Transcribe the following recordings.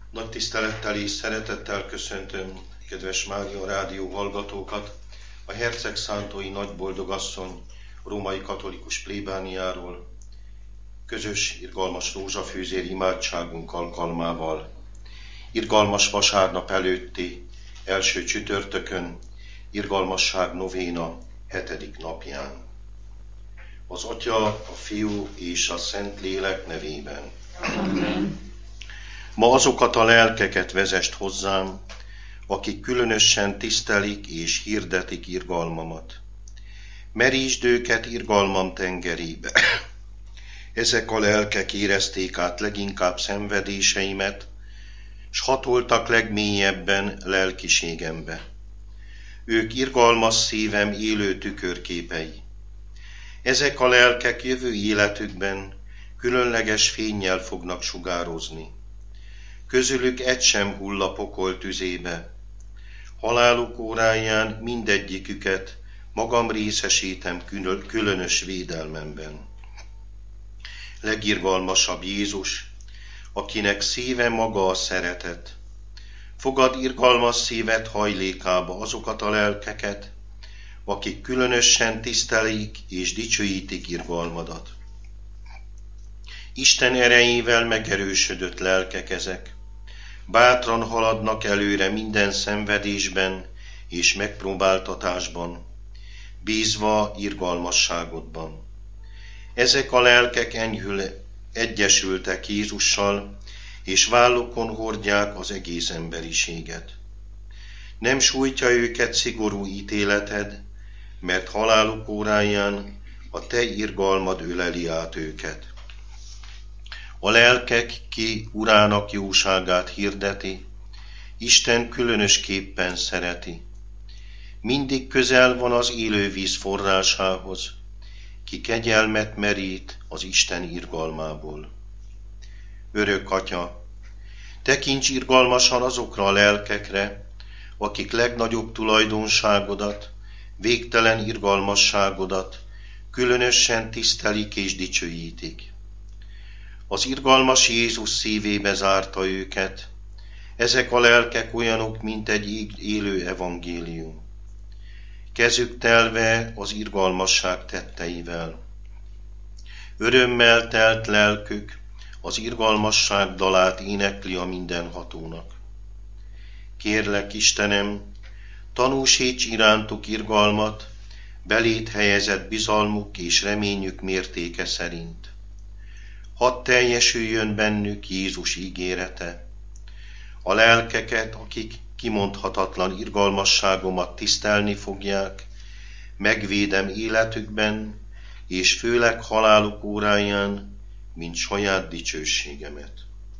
Nagy tisztelettel és szeretettel köszöntöm kedves Mária Rádió hallgatókat a Hercegszántói Nagyboldogasszony római katolikus plébániáról, közös irgalmas rózsafűzér imádságunk alkalmával, irgalmas vasárnap előtti első csütörtökön, irgalmasság novéna 7. napján. Az Atya, a Fiú és a Szentlélek nevében. Amen. Ma azokat a lelkeket vezest hozzám, akik különösen tisztelik és hirdetik irgalmamat. Merítsd őket irgalmam tengerébe. Ezek a lelkek érezték át leginkább szenvedéseimet, s hatoltak legmélyebben lelkiségembe. Ők irgalmas szívem élő tükörképei. Ezek a lelkek jövő életükben különleges fénnyel fognak sugározni. Közülük egy sem hull a pokol tüzébe. Haláluk óráján mindegyiküket magam részesítem különös védelmemben. Legirgalmasabb Jézus, akinek szíve maga a szeretet. Fogad irgalmas szívet hajlékába azokat a lelkeket, akik különösen tisztelik és dicsőítik irgalmadat. Isten erejével megerősödött lelkek ezek. Bátran haladnak előre minden szenvedésben és megpróbáltatásban, bízva irgalmasságodban. Ezek a lelkek enyhül egyesültek Jézussal, és vállukon hordják az egész emberiséget. Nem sújtja őket szigorú ítéleted, mert haláluk óráján a te irgalmad öleli át őket. A lelkek, ki Urának jóságát hirdeti, Isten különösképpen szereti. Mindig közel van az élő víz forrásához, ki kegyelmet merít az Isten irgalmából. Örök Atya, tekints irgalmasan azokra a lelkekre, akik legnagyobb tulajdonságodat, végtelen irgalmasságodat különösen tisztelik és dicsőítik. Az irgalmas Jézus szívébe zárta őket. Ezek a lelkek olyanok, mint egy élő evangélium. Kezük telve az irgalmasság tetteivel. Örömmel telt lelkük az irgalmasság dalát énekli a mindenhatónak. Kérlek, Istenem, tanúsíts irántuk irgalmat, beléd helyezett bizalmuk és reményük mértéke szerint. Hadd teljesüljön bennük Jézus ígérete. A lelkeket, akik kimondhatatlan irgalmasságomat tisztelni fogják, megvédem életükben, és főleg haláluk óráján, mint saját dicsőségemet.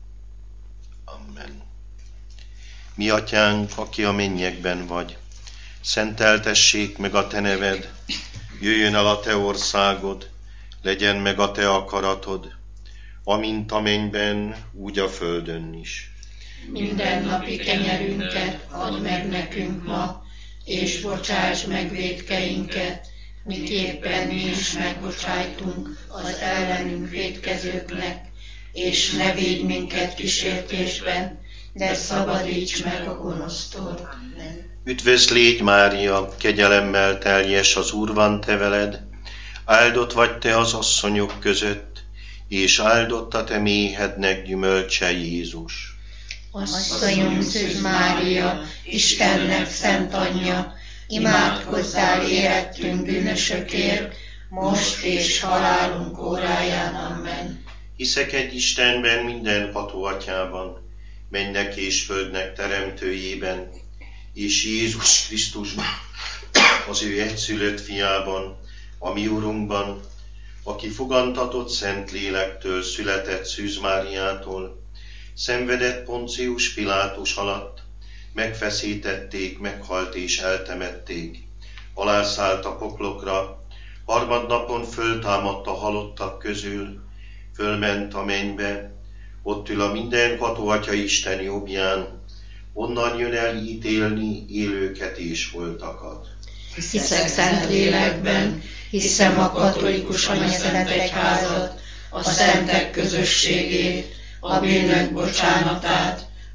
Amen. Mi Atyánk, aki a mennyekben vagy, szenteltessék meg a te neved, jöjjön el a te országod, legyen meg a te akaratod, amint a mennyben, úgy a földön is. Mindennapi kenyerünket add meg nekünk ma, és bocsáss meg vétkeinket, miképpen mi is megbocsájtunk az ellenünk vétkezőknek, és ne védj minket kísértésben, de szabadíts meg a gonosztól. Üdvözl légy, Mária, kegyelemmel teljes, az Úr van te veled, áldott vagy te az asszonyok között, és áldott a te méhednek gyümölcse, Jézus. Asszonyunk Szűz Mária, Istennek szent anyja, imádkozzál érettünk bűnösökért, most és halálunk óráján. Amen. Hiszek egy Istenben, mindenható Atyában, mennek és földnek teremtőjében, és Jézus Krisztusban, az ő egyszülött fiában, a mi Urunkban, aki fogantatott Szent Lélektől, született Szűz Máriától, szenvedett Poncius Pilátus alatt, megfeszítették, meghalt és eltemették, alászállt a poklokra, harmadnapon föltámadt a halottak közül, fölment a mennybe, ott ül a mindenható Atya Isten jobbján, onnan jön el ítélni élőket és holtakat. Hiszek szent lélekben, hiszem a katolikus anyaszent egyházat, a szentek közösségét, a bűnök bocsánatát,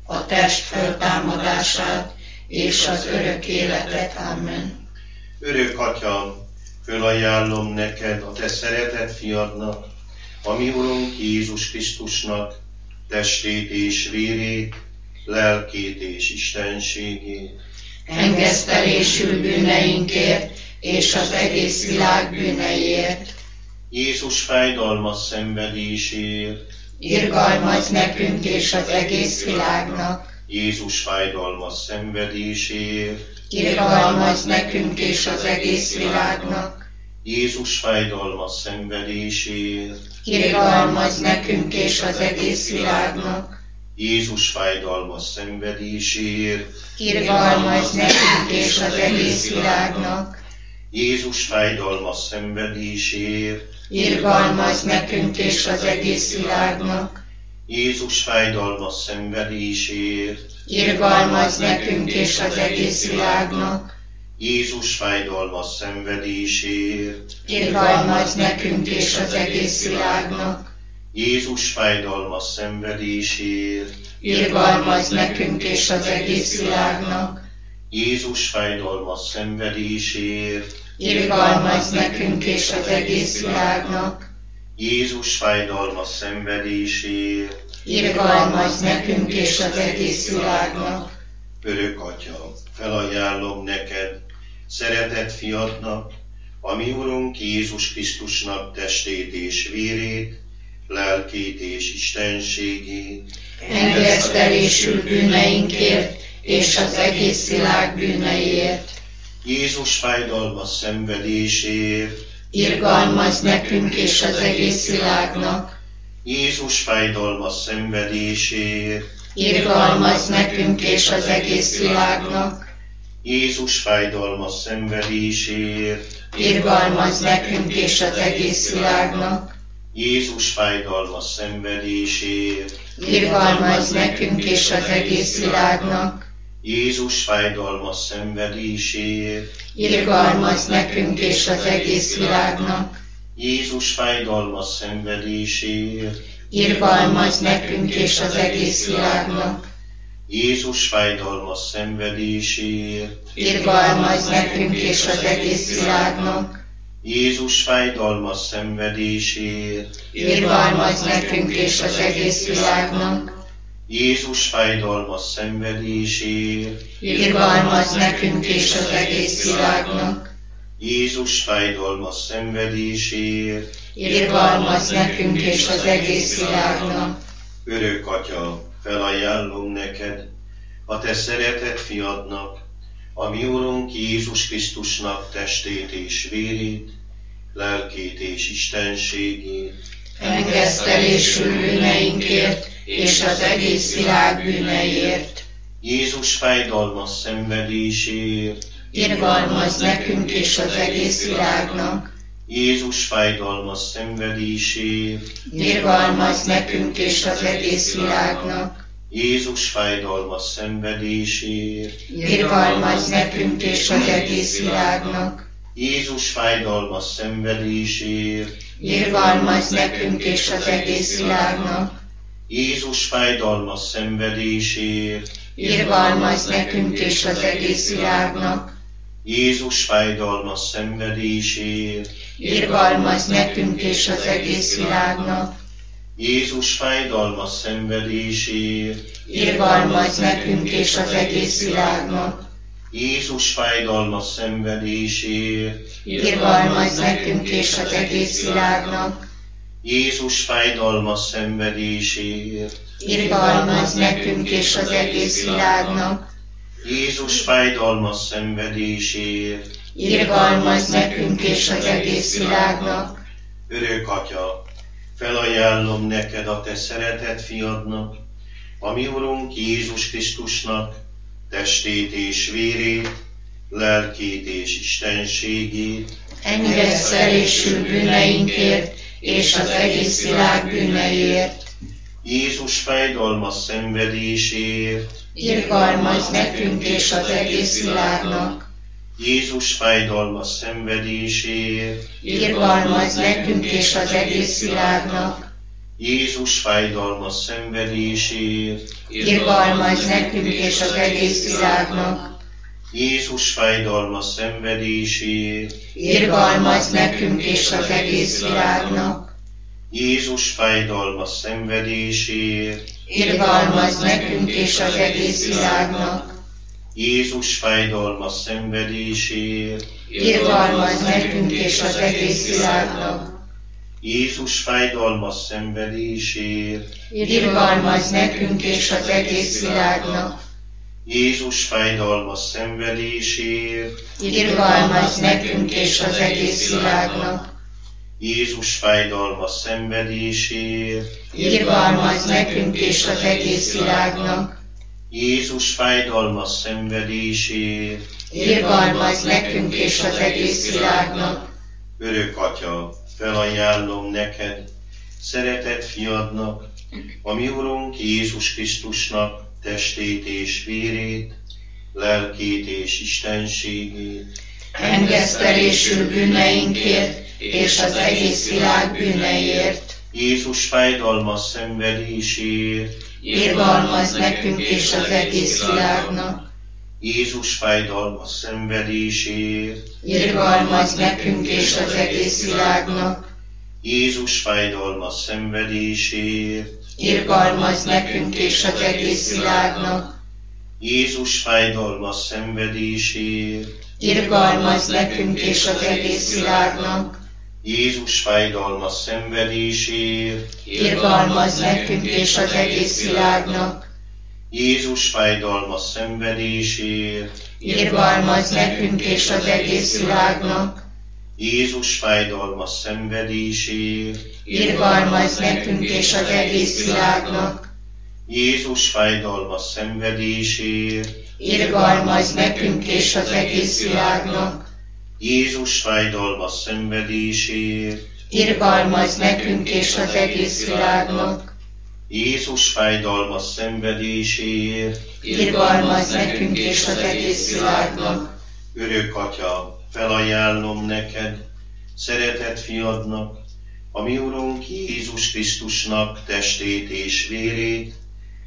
a test föltámadását és az örök életet. Amen. Örök Atya, fölajánlom neked a te szeretett fiadnak, a mi Urunk Jézus Krisztusnak testét és vérét, lelkét és istenségét. Engesztelésül bűneinkért és az egész világ bűneiért. Jézus fájdalmas szenvedéséért. Irgalmazz nekünk és az egész világnak. Jézus fájdalmas szenvedéséért. Irgalmazz nekünk és az egész világnak. Jézus fájdalmas szenvedéséért. Irgalmazz nekünk és az egész világnak. Jézus fájdalmas szenvedéséért. Irgalmazz nekünk és az egész világnak. Jézus fájdalmas szenvedéséért. Irgalmazz nekünk és az egész világnak. Jézus fájdalmas szenvedéséért. Irgalmazz nekünk és az egész világnak. Jézus fájdalmas szenvedéséért. Irgalmazz nekünk és az egész világnak. Jézus fájdalmas szenvedéséért. Irgalmazz nekünk és az egész világnak. Jézus fájdalmas szenvedéséért. Irgalmazz nekünk és az egész világnak. Jézus fájdalmas szenvedéséért. Irgalmazz nekünk és az egész világnak. Örök Atya, felajánlom neked, szeretett fiadnak, a mi Urunk Jézus Krisztusnak testét és vérét, lelkét és istenségét. Engesztelésül bűneinkért és az egész világ bűneiért. Jézus fájdalmas szenvedéséért. Irgalmazz nekünk és az egész világnak. Jézus fájdalmas szenvedéséért. Irgalmazz nekünk és az egész világnak. Jézus fájdalmas szenvedéséért. Irgalmazz nekünk és az egész világnak. Jézus fájdalmas szenvedéséért. Irgalmazz nekünk és az egész világnak. Jézus fájdalmas szenvedéséért. Irgalmazz nekünk és az egész világnak. Jézus fájdalmas szenvedéséért. Irgalmazz nekünk és az egész világnak. Jézus fájdalmas szenvedéséért. Irgalmazz nekünk és az egész világnak. Jézus fájdalmas szenvedéséért. Irgalmazz nekünk és az egész világnak. Jézus fájdalmas szenvedéséért. Irgalmazz nekünk és az egész világnak. Jézus fájdalmas szenvedéséért. Irgalmazz nekünk és az egész világnak. Örök Atya, felajánlom neked, a te szeretett fiadnak, a mi Urunk Jézus Krisztusnak testét és vérét, lelkét és istenségét. Engesztelésül bűneinkért és az egész világ bűneiért. Jézus fájdalmas szenvedéséért. Irgalmazz nekünk és az egész világnak. Jézus fájdalmas szenvedéséért. Irgalmazz nekünk és az egész világnak. Jézus fájdalmas szenvedéséért. Irgalmazz nekünk és az egész világnak. Jézus fájdalmas szenvedéséért. Irgalmazz nekünk és az egész világnak. Jézus fájdalmas szenvedéséért. Irgalmazz nekünk és az egész világnak. Jézus fájdalmas szenvedéséért. Irgalmazz nekünk és az egész világnak. Jézus fájdalmas szenvedéséért. Irgalmazz nekünk és az egész világnak. Jézus fájdalmas szenvedéséért. Irgalmazz nekünk és az egész világnak. Jézus fájdalmas szenvedéséért. Irgalmazz nekünk és az egész világnak. Jézus fájdalmas szenvedéséért. Irgalmazz nekünk és az egész világnak. Örök Atya, felajánlom neked a te szeretett fiadnak, a mi Urunk Jézus Krisztusnak testét és vérét, lelkét és istenségét. Engesztelésül bűneinkért és az egész világ bűneiért. Jézus fájdalmas szenvedéséért. Irgalmazz nekünk és az egész világnak. Jézus fájdalmas szenvedéséért. Irgalmazz nekünk és az egész világnak. Jézus fájdalmas szenvedésért, irgalmaz nekünk és az egész világnak. Jézus fájdalmas szenvedésért, Irgalmaz nekünk és az egész világnak. Jézus fájdalmas szenvedésért, Irgalmaz nekünk és az egész világnak. Jézus fájdalmas szenvedésért, Irgalmaz nekünk és az egész világnak. Jézus fájdalmas szenvedésért, Irgalmaz nekünk és az egész világnak. Jézus fájdalmas szenvedésért, Irgalmaz nekünk és az egész világnak. Jézus fájdalmas szenvedésért, Irgalmaz nekünk és az egész világnak. Jézus fájdalmas szenvedésért, Irgalmaz nekünk és az egész világnak. Örök Atya, felajánlom neked, szeretett fiadnak, a mi Urunk Jézus Krisztusnak testét és vérét, lelkét és istenségét, Engesztelésül bűneinkért és az egész világ bűneiért. Jézus fájdalmas szenvedésért, Irgalmaz nekünk és az egész világnak. Jézus fájdalmas szenvedésért, Irgalmaz nekünk és az egész világnak. Jézus fájdalmas szenvedésért, Irgalmaz nekünk és az egész világnak. Jézus fájdalmas szenvedésért, Irgalmaz nekünk és az egész világnak. Jézus fájdalmas szenvedésért, Irgalmaz nekünk és az egész világnak. Jézus fájdalmas szenvedésért, Irgalmaz nekünk és az egész világnak. Jézus fájdalmas szenvedésért, Irgalmaz nekünk és az egész világnak. Jézus fájdalmas szenvedésért, Irgalmaz nekünk és az egész világnak. Jézus fájdalmas szenvedésért, Irgalmaz nekünk és az egész világnak. Jézus fájdalmas szenvedéséért, Irgalmaz nekünk és az egész világnak. Örök Atya, felajánlom neked, szeretett fiadnak, a mi Urunk Jézus Krisztusnak testét és vérét,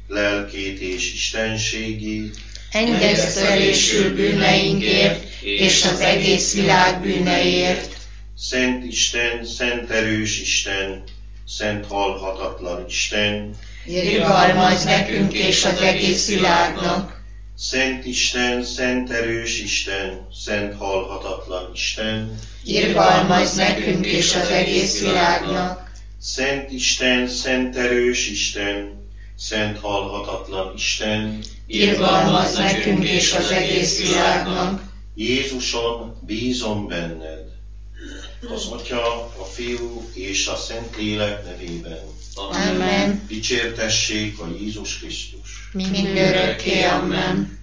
lelkét és istenségét, Engesztelésül bűneinkért és az egész világ bűneiért. Szent Isten, szent erős Isten, szent halhatatlan Isten, Irgalmaz nekünk és az egész világnak. Szent Isten, szent erős Isten, szent halhatatlan Isten, Irgalmaz nekünk és az egész világnak. Szent Isten, szent erős Isten, szent halhatatlan Isten, Irgalmaz nekünk és az egész világnak. Jézuson, bízom benned, az Atya, a Fiú és a Szentlélek nevében. Amen. Dicsértessék a Jézus Krisztus. Mindörökké. Amen.